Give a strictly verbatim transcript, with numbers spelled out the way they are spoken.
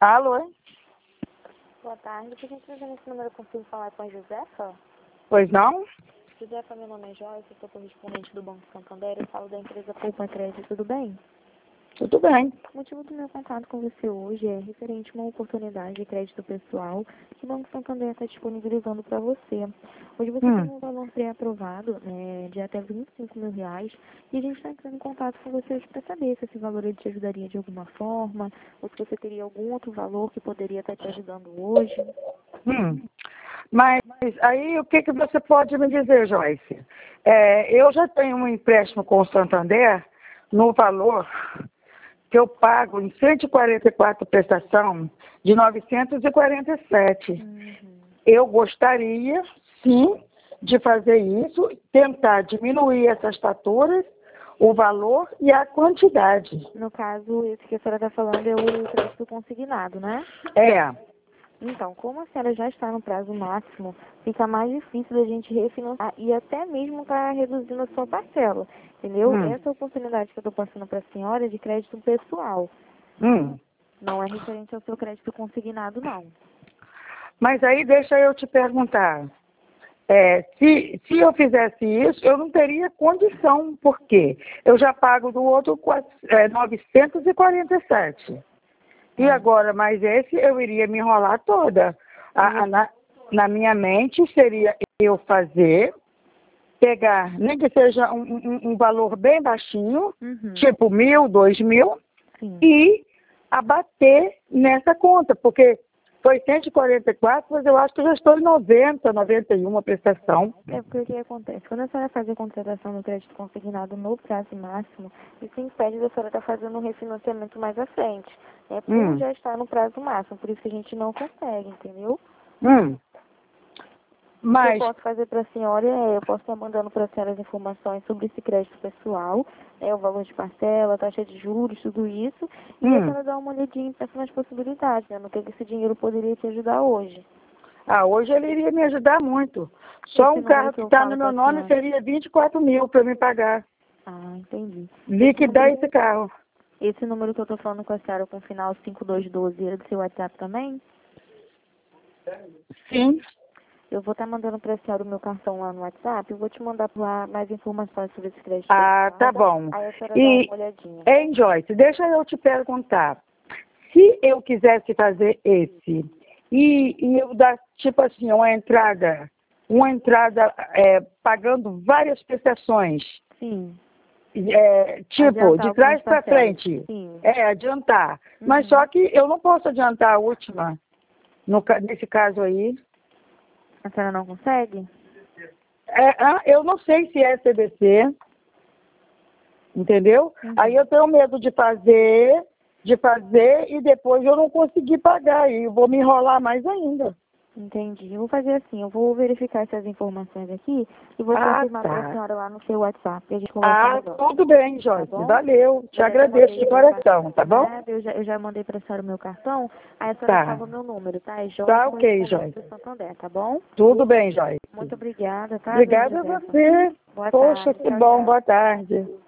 Alô? Boa tarde, por gentileza, nesse número eu consigo falar com a Josefa? Pois não? Josefa, meu nome é Joyce, eu sou correspondente do Banco Santander, eu falo da empresa Poupa Crédito, tudo bem? Tudo bem. O motivo do meu contato com você hoje é referente a uma oportunidade de crédito pessoal que o Banco Santander está disponibilizando para você. Hoje você Hum. tem um valor pré-aprovado né, de até vinte e cinco mil reais e a gente está entrando em contato com você hoje para saber se esse valor ele te ajudaria de alguma forma ou se você teria algum outro valor que poderia estar te ajudando hoje. Hum. Mas aí o que, que você pode me dizer, Joyce? É, eu já tenho um empréstimo com o Santander no valor que eu pago em cento e quarenta e quatro prestação de novecentos e quarenta e sete. Uhum. Eu gostaria, sim, de fazer isso, tentar diminuir essas faturas, o valor e a quantidade. No caso, esse que a senhora está falando é o crédito consignado, né? É. Então, como a senhora já está no prazo máximo, fica mais difícil da gente refinanciar e até mesmo estar reduzindo a sua parcela, entendeu? Hum. Essa oportunidade que eu estou passando para a senhora é de crédito pessoal, Hum. não é referente ao seu crédito consignado, não. Mas aí deixa eu te perguntar. É, se, se eu fizesse isso, eu não teria condição, porque eu já pago do outro é, novecentos e quarenta e sete. E agora, mais esse, eu iria me enrolar toda. A, a, na, na minha mente, seria eu fazer, pegar, nem que seja um, um, um valor bem baixinho, Uhum. tipo mil, dois mil, Sim. e abater nessa conta, porque foi cento e quarenta e quatro, mas eu acho que eu já estou em noventa, noventa e um a prestação. É porque o que acontece? Quando a senhora faz a contratação do crédito consignado no prazo máximo, isso impede da senhora estar fazendo um refinanciamento mais à frente. É por Hum. já estar no prazo máximo, por isso que a gente não consegue, entendeu? Hum. O que Mas, eu posso fazer para a senhora é, eu posso estar mandando para a senhora as informações sobre esse crédito pessoal, né, o valor de parcela, a taxa de juros, tudo isso, e a hum. senhora dar uma olhadinha e pensar nas possibilidades, né, no que esse dinheiro poderia te ajudar hoje. Ah, hoje ele iria me ajudar muito. Só Esse um número carro que que eu está no falo meu para a nome senhora. seria vinte e quatro mil para me pagar. Ah, entendi. Esse Liquidar número, esse carro. esse número que eu tô falando com a senhora com o final cinco dois um dois é do seu WhatsApp também? Sim. Eu vou estar mandando para a senhora o meu cartão lá no WhatsApp, eu vou te mandar lá mais informações sobre esse crédito Ah, pessoal, tá bom. aí a senhora dá E, uma olhadinha. hein, Joyce, deixa eu te perguntar. Se eu quisesse fazer esse, e, e eu dar, tipo assim, uma entrada, uma entrada é, pagando várias prestações, Sim. é, tipo, Adiantar de algumas trás para parcelas. frente, Sim. é, adiantar. Uhum. Mas só que eu não posso adiantar a última, no, ca- nesse caso aí. A senhora não consegue? É, ah, eu não sei se é C D C, entendeu? Uhum. Aí eu tenho medo de fazer, de fazer e depois eu não conseguir pagar e eu vou me enrolar mais ainda. Entendi. Eu vou fazer assim, eu vou verificar essas informações aqui e vou Ah, confirmar para a tá. senhora lá no seu WhatsApp. E a gente conversa Ah, melhor. tudo bem, Tá Joyce. bom? Valeu. Te Eu já agradeço mandei de o meu cartão. coração, tá bom? Nada, eu já, eu já mandei para a senhora o meu cartão, aí a senhora Tá. salva o meu número, tá? É Joyce Tá ok, Correspondente Joyce. do Santander, tá bom? Tudo bem, Joyce. Muito obrigada, tá, dona Obrigada a Josefa? você. Boa Poxa, tarde. que Tchau, bom. tchau. Boa tarde.